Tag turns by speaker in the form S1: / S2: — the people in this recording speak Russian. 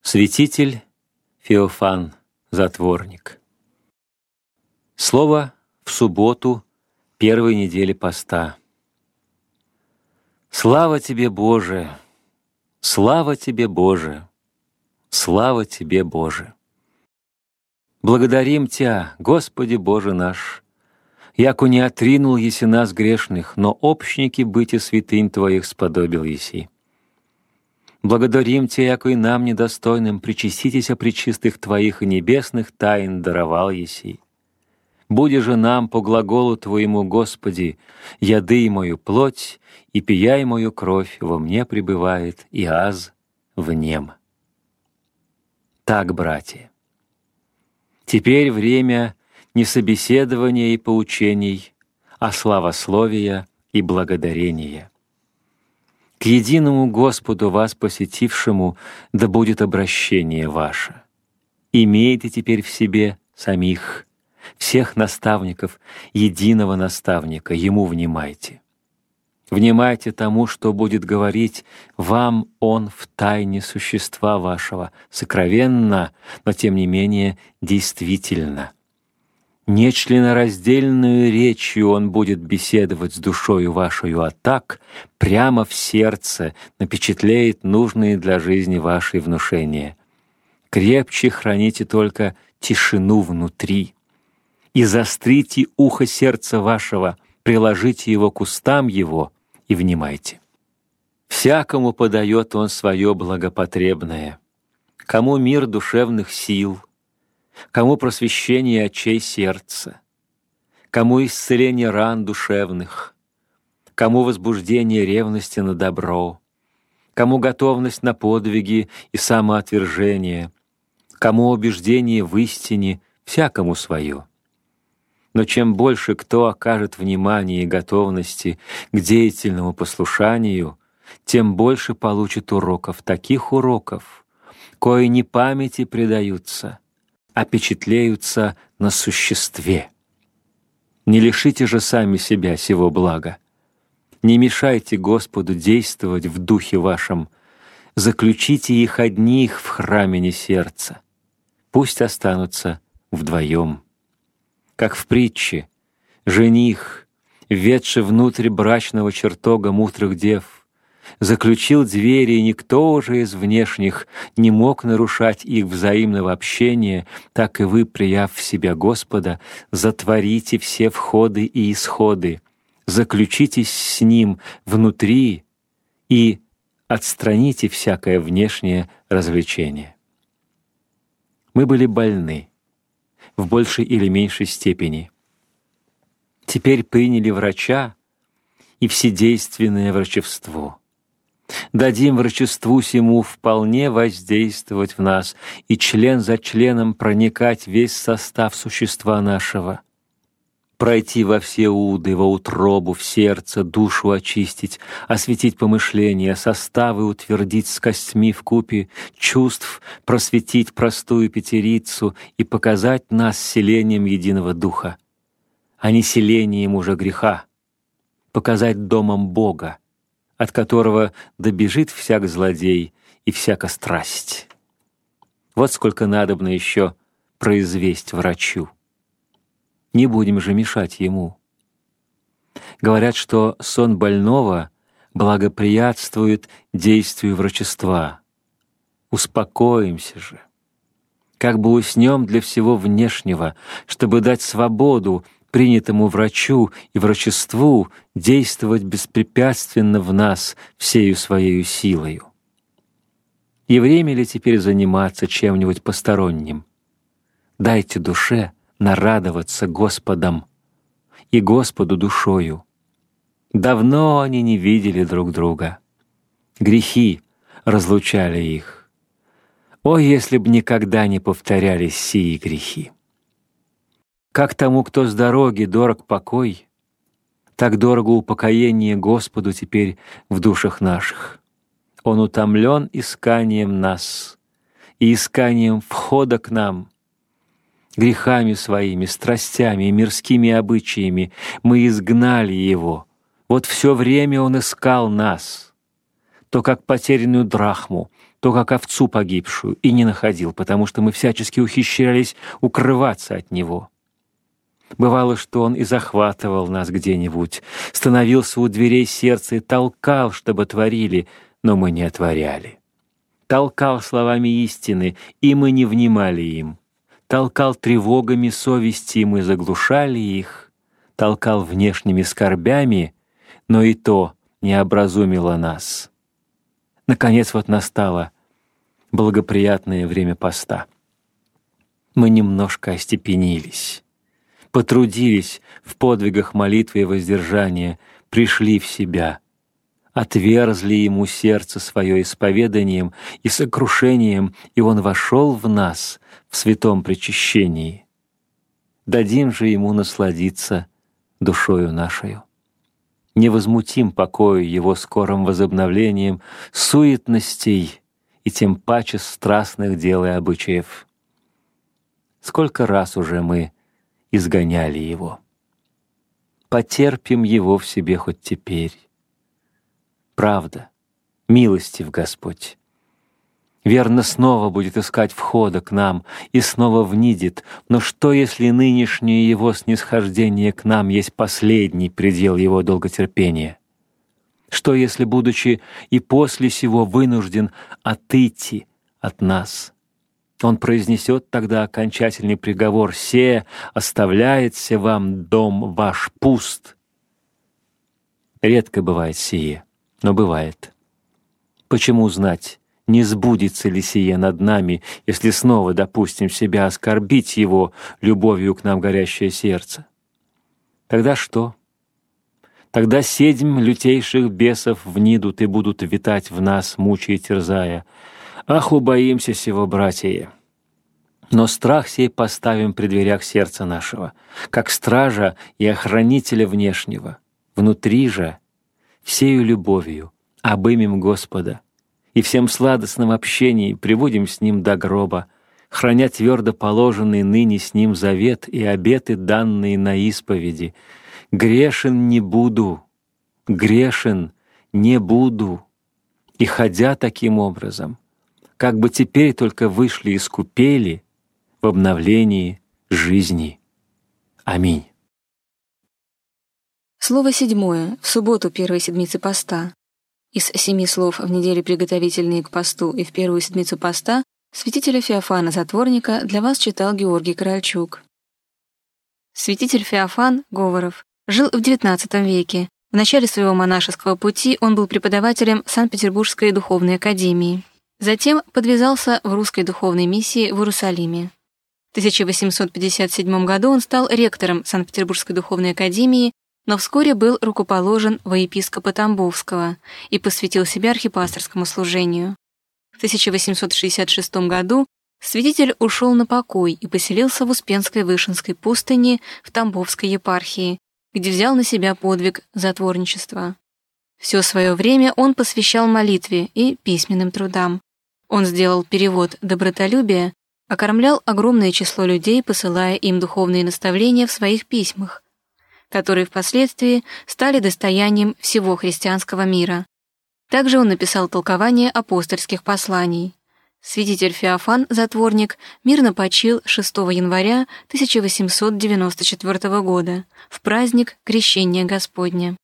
S1: Святитель Феофан Затворник. Слово в субботу первой недели поста. Слава Тебе, Боже! Слава Тебе, Боже! Слава Тебе, Боже! Благодарим Тя, Господи Боже наш, яко не отринул еси нас грешных, но общники быти святынь Твоих сподобил еси. Благодарим Тя, яко и нам недостойным причаститеся пречистых Твоих и небесных тайн даровал еси. Буди же нам по глаголу Твоему, Господи, яды мою плоть, и пияй мою кровь во мне пребывает, и аз в нем. Так, братья, теперь время не собеседования и поучений, а славословия и благодарения. К единому Господу вас посетившему да будет обращение ваше. Имейте теперь в себе самих, всех наставников, единого наставника, ему внимайте. Внимайте тому, что будет говорить вам Он в тайне существа вашего, сокровенно, но тем не менее действительно. Нечленораздельную речью Он будет беседовать с душою вашою, а так прямо в сердце напечатлеет нужные для жизни вашей внушения. Крепче храните только тишину внутри и заострите ухо сердца вашего, приложите его к устам его и внимайте. Всякому подает Он свое благопотребное, кому мир душевных сил, кому просвещение очей сердца, кому исцеление ран душевных, кому возбуждение ревности на добро, кому готовность на подвиги и самоотвержение, кому убеждение в истине, всякому свое. Но чем больше кто окажет внимания и готовности к деятельному послушанию, тем больше получит уроков, таких уроков, кои не памяти предаются, а печатлеются на существе. Не лишите же сами себя сего блага. Не мешайте Господу действовать в духе вашем. Заключите их одних в храмине сердца. Пусть останутся вдвоем. Как в притче, жених, ведший внутрь брачного чертога мудрых дев, заключил двери, и никто уже из внешних не мог нарушать их взаимного общения, так и вы, прияв в себя Господа, затворите все входы и исходы, заключитесь с Ним внутри и отстраните всякое внешнее развлечение. Мы были больны в большей или меньшей степени. Теперь приняли врача и вседейственное врачевство. Дадим врачеству сему вполне воздействовать в нас и член за членом проникать весь состав существа нашего, пройти во все уды, во утробу, в сердце, душу очистить, осветить помышления, составы утвердить с костьми вкупе чувств, просветить простую пятерицу и показать нас селением единого Духа, а не селением уже греха, показать домом Бога, от которого добежит всяк злодей и всяка страсть. Вот сколько надобно еще произвесть врачу. Не будем же мешать ему. Говорят, что сон больного благоприятствует действию врачества. Успокоимся же. Как бы уснем для всего внешнего, чтобы дать свободу принятому врачу и врачеству действовать беспрепятственно в нас всею своею силою. И время ли теперь заниматься чем-нибудь посторонним? Дайте душе нарадоваться Господом и Господу душою. Давно они не видели друг друга. Грехи разлучали их. О, если б никогда не повторялись сии грехи! Как тому, кто с дороги дорог покой, так дорого упокоение Господу теперь в душах наших. Он утомлен исканием нас и исканием входа к нам. Грехами своими, страстями и мирскими обычаями мы изгнали Его. Вот все время Он искал нас, то как потерянную драхму, то как овцу погибшую, и не находил, потому что мы всячески ухищрялись укрываться от него. Бывало, что он и захватывал нас где-нибудь, становился у дверей сердца и толкал, чтобы творили, но мы не отворяли. Толкал словами истины, и мы не внимали им. Толкал тревогами совести, и мы заглушали их. Толкал внешними скорбями, но и то не образумило нас. Наконец вот настало благоприятное время поста. Мы немножко остепенились, потрудились в подвигах молитвы и воздержания, пришли в себя, отверзли ему сердце свое исповеданием и сокрушением, и он вошел в нас в святом причащении. Дадим же ему насладиться душою нашою. Не возмутим покою его скорым возобновлением суетностей и тем паче страстных дел и обычаев. Сколько раз уже мы изгоняли его. Потерпим его в себе хоть теперь. Правда, милостив Господь. Верно, снова будет искать входа к нам и снова внидит. Но что, если нынешнее его снисхождение к нам есть последний предел его долготерпения? Что, если, будучи и после сего вынужден отойти от нас, он произнесет тогда окончательный приговор: «Се оставляется вам дом ваш пуст». Редко бывает сие, но бывает. Почему знать, не сбудется ли сие над нами, если снова допустим себя оскорбить его любовью к нам горящее сердце? Тогда что? Тогда 7 лютейших бесов внидут и будут витать в нас, мучая и терзая. Ах, убоимся сего, братья! Но страх сей поставим при дверях сердца нашего, как стража и охранителя внешнего. Внутри же всею любовью обымем Господа и всем сладостном общении приводим с Ним до гроба, храня твердо положенный ныне с Ним завет и обеты, данные на исповеди. Грешен не буду, грешен не буду. И ходя таким образом, как бы теперь только вышли и искупели в обновлении жизни. Аминь.
S2: Слово 7 в субботу первой седмицы поста. Из 7 слов в неделе, приготовительные к посту, и в первую седмицу поста святителя Феофана Затворника для вас читал Георгий Корольчук. Святитель Феофан Говоров жил в XIX веке. В начале своего монашеского пути он был преподавателем Санкт-Петербургской духовной академии. Затем подвязался в русской духовной миссии в Иерусалиме. В 1857 году он стал ректором Санкт-Петербургской духовной академии, но вскоре был рукоположен во епископа Тамбовского и посвятил себя архипасторскому служению. В 1866 году святитель ушел на покой и поселился в Успенской Вышинской пустыне в Тамбовской епархии, где взял на себя подвиг затворничества. Все свое время он посвящал молитве и письменным трудам. Он сделал перевод «Добротолюбия», окормлял огромное число людей, посылая им духовные наставления в своих письмах, которые впоследствии стали достоянием всего христианского мира. Также он написал толкование апостольских посланий. Святитель Феофан Затворник мирно почил 6 января 1894 года в праздник Крещения Господня.